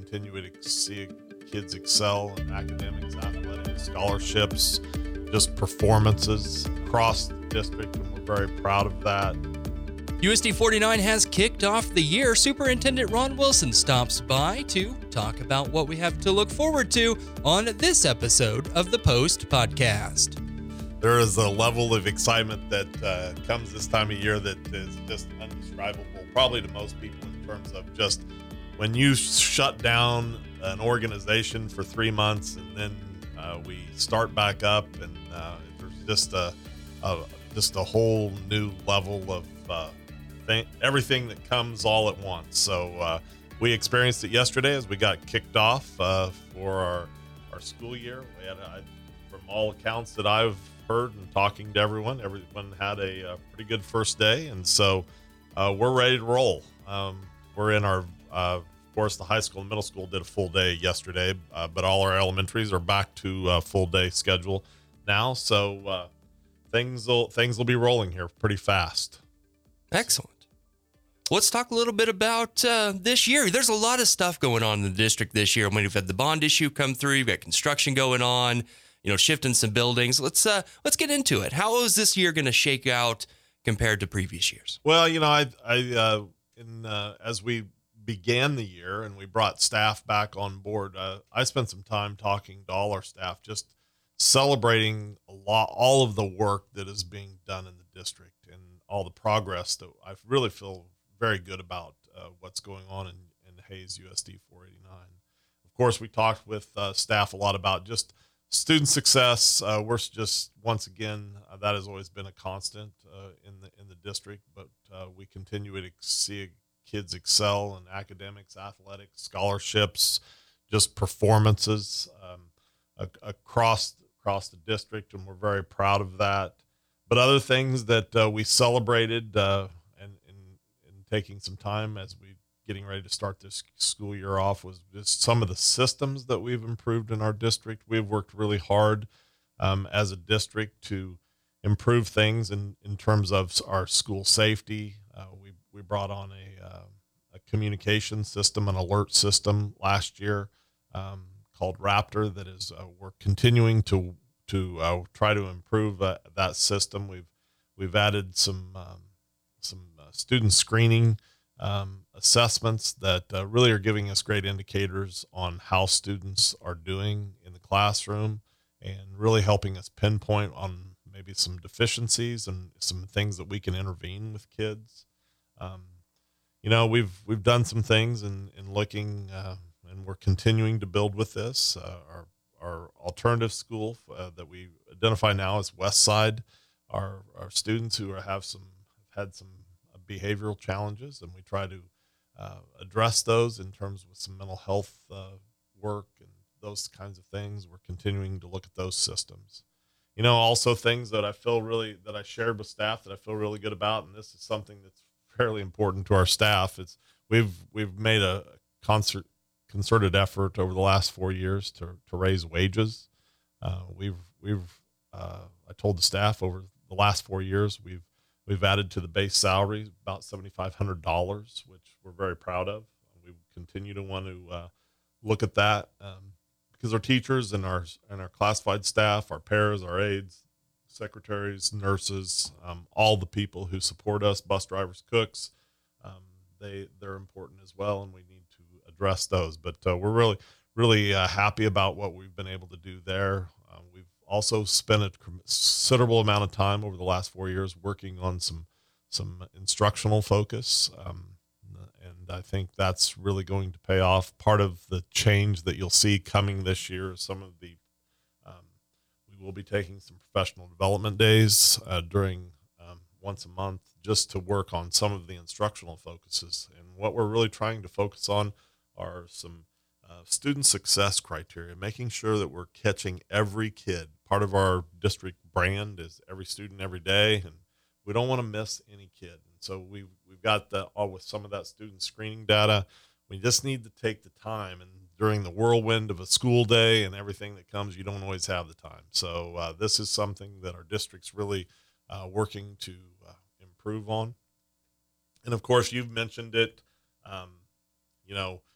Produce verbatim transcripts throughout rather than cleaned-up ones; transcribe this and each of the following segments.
continue to see kids excel in academics, athletics, scholarships, just performances across the district, and we're very proud of that. U S D forty-nine has kicked off the year. Superintendent Ron Wilson stops by to talk about what we have to look forward to on this episode of the Post Podcast. There is a level of excitement that uh, comes this time of year that is just indescribable, probably to most people, in terms of just when you shut down an organization for three months and then uh, we start back up, and uh, there's just a, a just a whole new level of uh, thing, everything that comes all at once. So uh, we experienced it yesterday as we got kicked off uh, for our our school year. We had, a, from all accounts that I've heard and talking to everyone, everyone had a, a pretty good first day, and so uh, we're ready to roll. Um, we're in our, uh, of course, the high school and middle school did a full day yesterday, uh, but all our elementaries are back to a full day schedule now. So uh, things will things will be rolling here pretty fast. Excellent. Let's talk a little bit about uh, this year. There's a lot of stuff going on in the district this year. I mean, we've had the bond issue come through. You've got construction going on. You know, shifting some buildings. Let's uh, let's get into it. How is this year going to shake out compared to previous years? Well, you know, I, I, uh, in uh, as we began the year and we brought staff back on board, uh, I spent some time talking to all our staff, just celebrating a lot, all of the work that is being done in the district and all the progress that I really feel very good about uh, what's going on in, in Hays U S D four eighty-nine. Of course, we talked with uh, staff a lot about just student success. Uh, we're just, once again, uh, that has always been a constant uh, in the in the district, but uh, we continue to see kids excel in academics, athletics, scholarships, just performances um, a- across across the district, and we're very proud of that. But other things that uh, we celebrated uh, and in taking some time as we getting ready to start this school year off was just some of the systems that we've improved in our district. We've worked really hard um, as a district to improve things in, in terms of our school safety. Uh, we we brought on a, uh, a communication system, an alert system last year um, called Raptor that is uh, we're continuing to to uh, try to improve uh, that system. We've we've added some um, some uh, student screening Um, assessments that uh, really are giving us great indicators on how students are doing in the classroom and really helping us pinpoint on maybe some deficiencies and some things that we can intervene with kids. Um, you know, we've we've done some things in, in looking, uh, and we're continuing to build with this. Uh, our our alternative school uh, that we identify now as West Side, our our students who are, have some have had some behavioral challenges, and we try to uh, address those in terms of some mental health uh, work and those kinds of things. We're continuing to look at those systems. You know, also things that I feel really, that I shared with staff that I feel really good about, and this is something that's fairly important to our staff. It's we've we've made a concert concerted effort over the last four years to to raise wages. Uh, we've we've uh, I told the staff over the last four years we've We've added to the base salary about seven thousand five hundred dollars, which we're very proud of. We continue to want to uh, look at that um, because our teachers and our and our classified staff, our paras, our aides, secretaries, nurses, um, all the people who support us, bus drivers, cooks, um, they they're important as well, and we need to address those. But uh, we're really really uh, happy about what we've been able to do there. Uh, we've also spent a considerable amount of time over the last four years working on some some instructional focus, um, and I think that's really going to pay off. Part of the change that you'll see coming this year is some of the um, we will be taking some professional development days uh, during um, once a month just to work on some of the instructional focuses. And what we're really trying to focus on are some Uh, student success criteria, making sure that we're catching every kid. Part of our district brand is every student every day, and we don't want to miss any kid. And so we've, we've got the, all with some of that student screening data. We just need to take the time, and during the whirlwind of a school day and everything that comes, you don't always have the time. So uh, this is something that our district's really uh, working to uh, improve on. And of course, you've mentioned it, um, you know,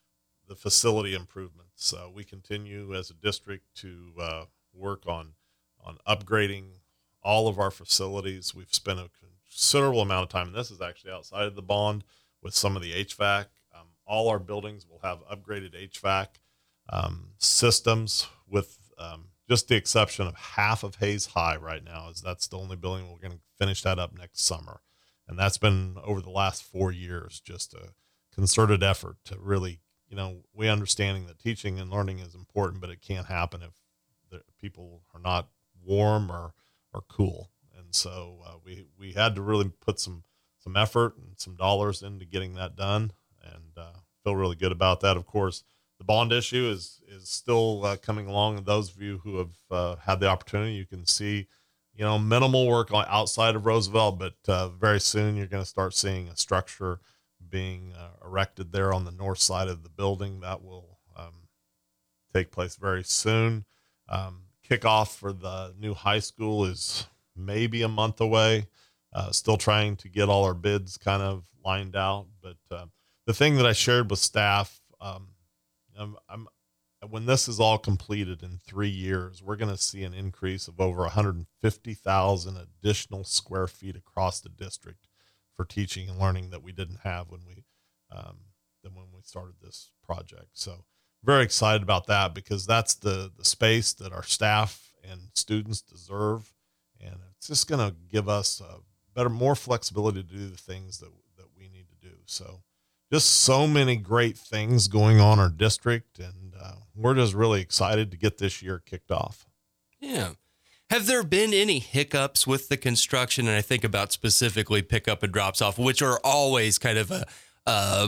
the facility improvements. Uh, we continue as a district to uh, work on on upgrading all of our facilities. We've spent a considerable amount of time, and this is actually outside of the bond, with some of the H V A C. Um, all our buildings will have upgraded H V A C um, systems, with um, just the exception of half of Hayes High right now, as that's the only building. We're going to finish that up next summer. And that's been over the last four years, just a concerted effort to really, you know, we understanding that teaching and learning is important, but it can't happen if the people are not warm or, or cool. And so uh, we, we had to really put some, some effort and some dollars into getting that done, and uh, feel really good about that. Of course, the bond issue is, is still uh, coming along. And those of you who have uh, had the opportunity, you can see, you know, minimal work on outside of Roosevelt, but uh, very soon you're going to start seeing a structure being uh, erected there on the north side of the building. That will um, take place very soon. Um, kickoff for the new high school is maybe a month away. Uh, still trying to get all our bids kind of lined out. But uh, the thing that I shared with staff, um, I'm, I'm when this is all completed in three years, we're going to see an increase of over one hundred fifty thousand additional square feet across the district for teaching and learning that we didn't have when we, um, than when we started this project. So very excited about that, because that's the, the space that our staff and students deserve. And it's just going to give us a better, more flexibility to do the things that, that we need to do. So just so many great things going on in our district, and uh, we're just really excited to get this year kicked off. Yeah. Have there been any hiccups with the construction? And I think about specifically pickup and drops off, which are always kind of a, uh,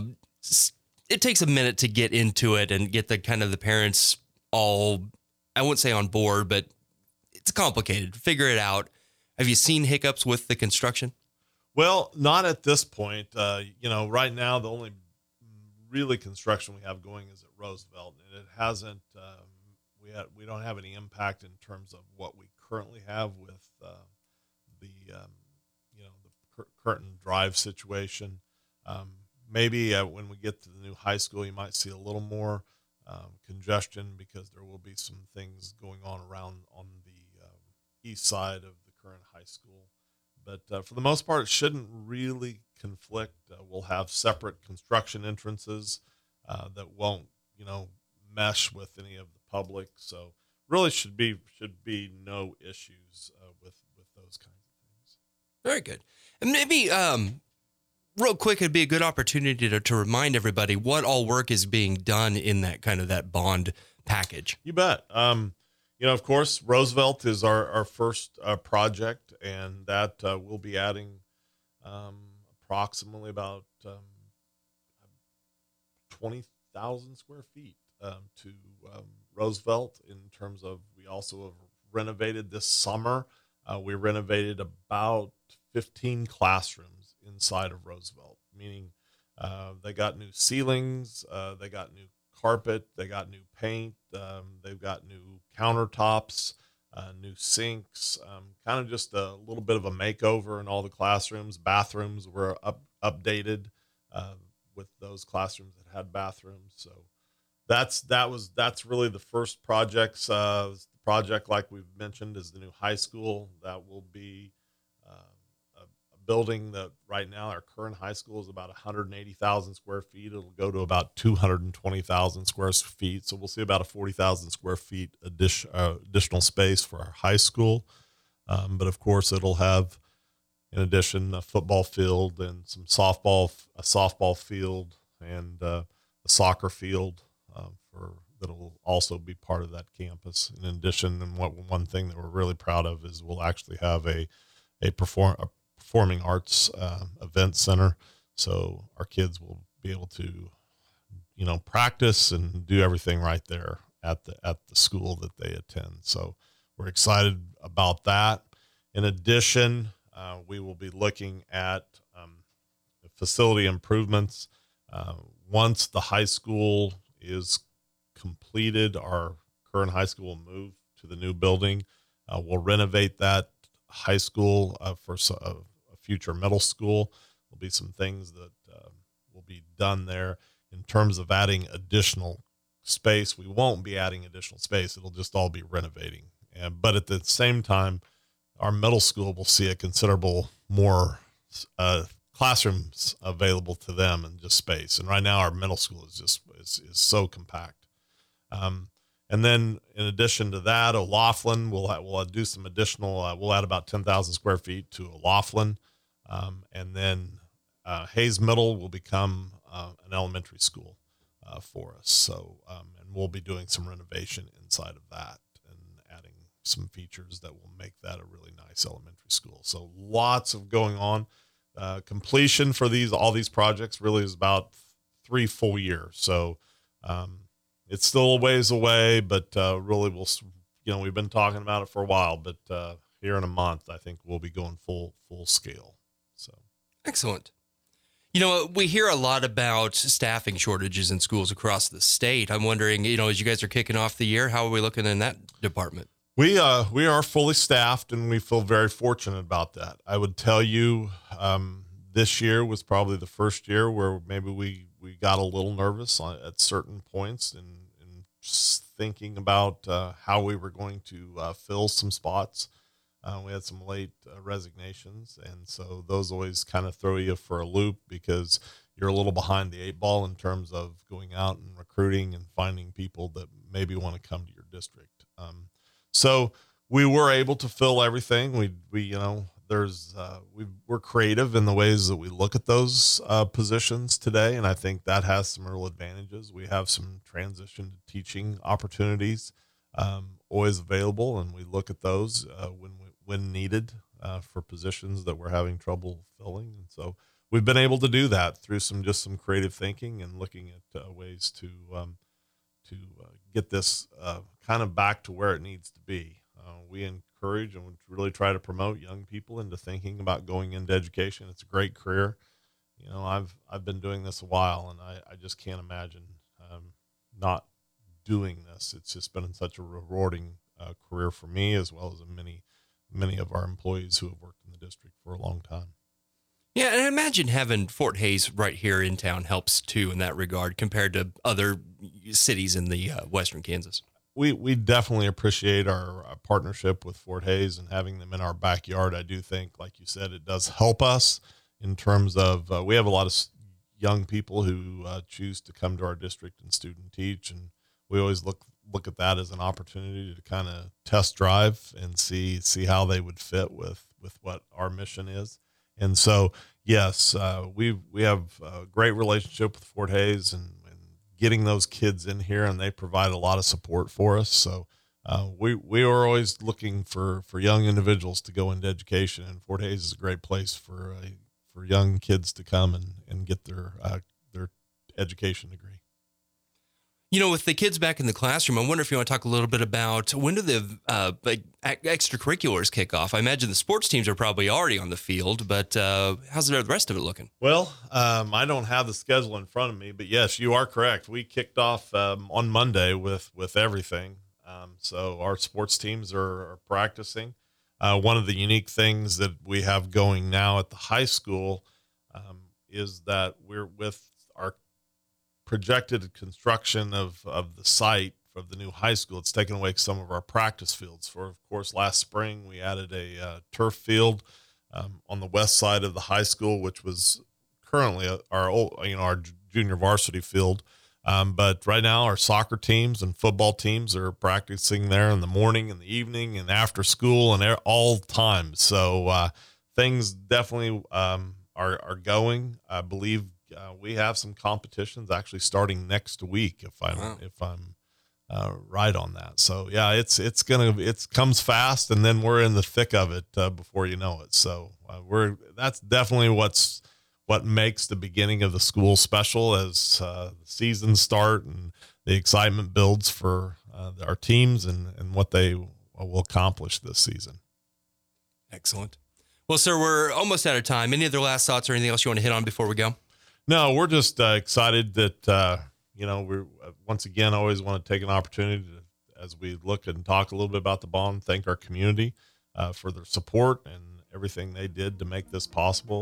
it takes a minute to get into it and get the kind of the parents all, I wouldn't say on board, but it's complicated. Figure it out. Have you seen hiccups with the construction? Well, not at this point. Uh, you know, right now, the only really construction we have going is at Roosevelt, and it hasn't, um, we had, we don't have any impact in terms of what we currently have with uh, the, um, you know, the cur- current drive situation. Um, maybe uh, when we get to the new high school, you might see a little more um, congestion, because there will be some things going on around on the um, east side of the current high school. But uh, for the most part, it shouldn't really conflict. Uh, we'll have separate construction entrances uh, that won't, you know, mesh with any of the public. So really should be should be no issues uh, with with those kinds of things. Very good. And maybe um, real quick, it'd be a good opportunity to, to remind everybody what all work is being done in that kind of that bond package. You bet. Um, You know, of course, Roosevelt is our, our first uh, project, and that uh, we'll be adding um, approximately about um, twenty thousand square feet um, to um, Roosevelt. In terms of, we also have renovated this summer. Uh, we renovated about fifteen classrooms inside of Roosevelt, meaning uh, they got new ceilings, uh, they got new carpet, they got new paint, um, they've got new countertops, uh, new sinks, um, kind of just a little bit of a makeover in all the classrooms. Bathrooms were up, updated uh, with those classrooms that had bathrooms. So that's that was that's really the first projects. Uh, the project, like we've mentioned, is the new high school. That will be uh, a, a building that right now our current high school is about one hundred eighty thousand square feet. It'll go to about two hundred twenty thousand square feet. So we'll see about a forty thousand square feet addition, uh, additional space for our high school. Um, but of course, it'll have, in addition, a football field and some softball, a softball field, and uh, a soccer field uh, for that'll also be part of that campus. In addition, and what one thing that we're really proud of is we'll actually have a a perform a performing arts uh, event center, so our kids will be able to, you know, practice and do everything right there at the at the school that they attend. So we're excited about that. In addition, uh, we will be looking at um, facility improvements. Uh, once the high school is completed, our current high school will move to the new building. Uh, we'll renovate that high school uh, for a, a future middle school. There'll be some things that uh, will be done there. in terms of adding additional space, we won't be adding additional space. It'll just all be renovating. And, but at the same time, our middle school will see a considerable more uh, classrooms available to them and just space. And right now our middle school is just, is, is so compact. Um, and then in addition to that, O'Laughlin, we'll, ha- we'll do some additional, uh, we'll add about ten thousand square feet to O'Laughlin. Um, and then uh, Hayes Middle will become uh, an elementary school uh, for us. So, um, and we'll be doing some renovation inside of that and adding some features that will make that a really nice elementary school. So lots of going on. Uh, completion for these, all these projects really is about three full years. So, um, it's still a ways away, but, uh, really we'll, you know, we've been talking about it for a while, but, uh, here in a month, I think we'll be going full, full scale. So. Excellent. You know, we hear a lot about staffing shortages in schools across the state. I'm wondering, you know, as you guys are kicking off the year, how are we looking in that department? We uh we are fully staffed, and we feel very fortunate about that. I would tell you, um, this year was probably the first year where maybe we, we got a little nervous on, at certain points, and, and thinking about uh, how we were going to uh, fill some spots. Uh, we had some late uh, resignations, and so those always kind of throw you for a loop because you're a little behind the eight ball in terms of going out and recruiting and finding people that maybe want to come to your district. Um, So we were able to fill everything. We, we, you know, there's, uh, we we're creative in the ways that we look at those uh, positions today. And I think that has some real advantages. We have some transition to teaching opportunities um, always available. And we look at those uh, when, we, when needed uh, for positions that we're having trouble filling. And so we've been able to do that through some, just some creative thinking and looking at uh, ways to, um, to uh, get this uh, kind of back to where it needs to be. Uh, we encourage and really try to promote young people into thinking about going into education. It's a great career. You know, I've I've been doing this a while, and I, I just can't imagine um, not doing this. It's just been such a rewarding uh, career for me, as well as many, many of our employees who have worked in the district for a long time. Yeah, and I imagine having Fort Hays right here in town helps too in that regard compared to other cities in the uh, western Kansas. We we definitely appreciate our, our partnership with Fort Hays and having them in our backyard. I do think, like you said, it does help us in terms of uh, we have a lot of young people who uh, choose to come to our district and student teach, and we always look look at that as an opportunity to kind of test drive and see see how they would fit with with what our mission is. And so, yes, uh, we we have a great relationship with Fort Hays and, and getting those kids in here, and they provide a lot of support for us. So uh, we we are always looking for, for young individuals to go into education, and Fort Hays is a great place for uh, for young kids to come and, and get their uh, their education degree. You know, with the kids back in the classroom, I wonder if you want to talk a little bit about when do the uh, like extracurriculars kick off? I imagine the sports teams are probably already on the field, but uh, how's the rest of it looking? Well, um, I don't have the schedule in front of me, but yes, you are correct. We kicked off um, on Monday with with everything. Um, so our sports teams are, are practicing. Uh, one of the unique things that we have going now at the high school um, is that we're with our projected construction of, of the site of the new high school. It's taken away some of our practice fields. For, of course, last spring we added a uh, turf field um, on the west side of the high school, which was currently a, our old, you know, our junior varsity field. Um, but right now our soccer teams and football teams are practicing there in the morning and the evening and after school and all times. So uh, things definitely um, are, are going. I believe Uh, we have some competitions actually starting next week, if I'm wow. if I'm uh, right on that. So yeah, it's it's gonna it comes fast, and then we're in the thick of it uh, before you know it. So uh, we're that's definitely what's what makes the beginning of the school special as uh, the seasons start and the excitement builds for uh, our teams and and what they will accomplish this season. Excellent. Well, sir, we're almost out of time. Any other last thoughts or anything else you want to hit on before we go? No, we're just uh, excited that, uh, you know, we're uh, once again, always want to take an opportunity to, as we look and talk a little bit about the bond, thank our community uh, for their support and everything they did to make this possible.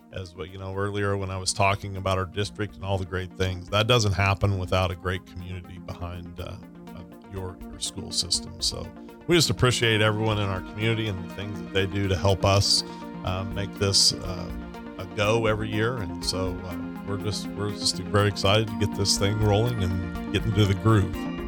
as what, you know, earlier when I was talking about our district and all the great things, that doesn't happen without a great community behind uh, uh, your, your school system. So we just appreciate everyone in our community and the things that they do to help us uh, make this uh, a go every year. And so uh, we're just, we're just very excited to get this thing rolling and get into the groove.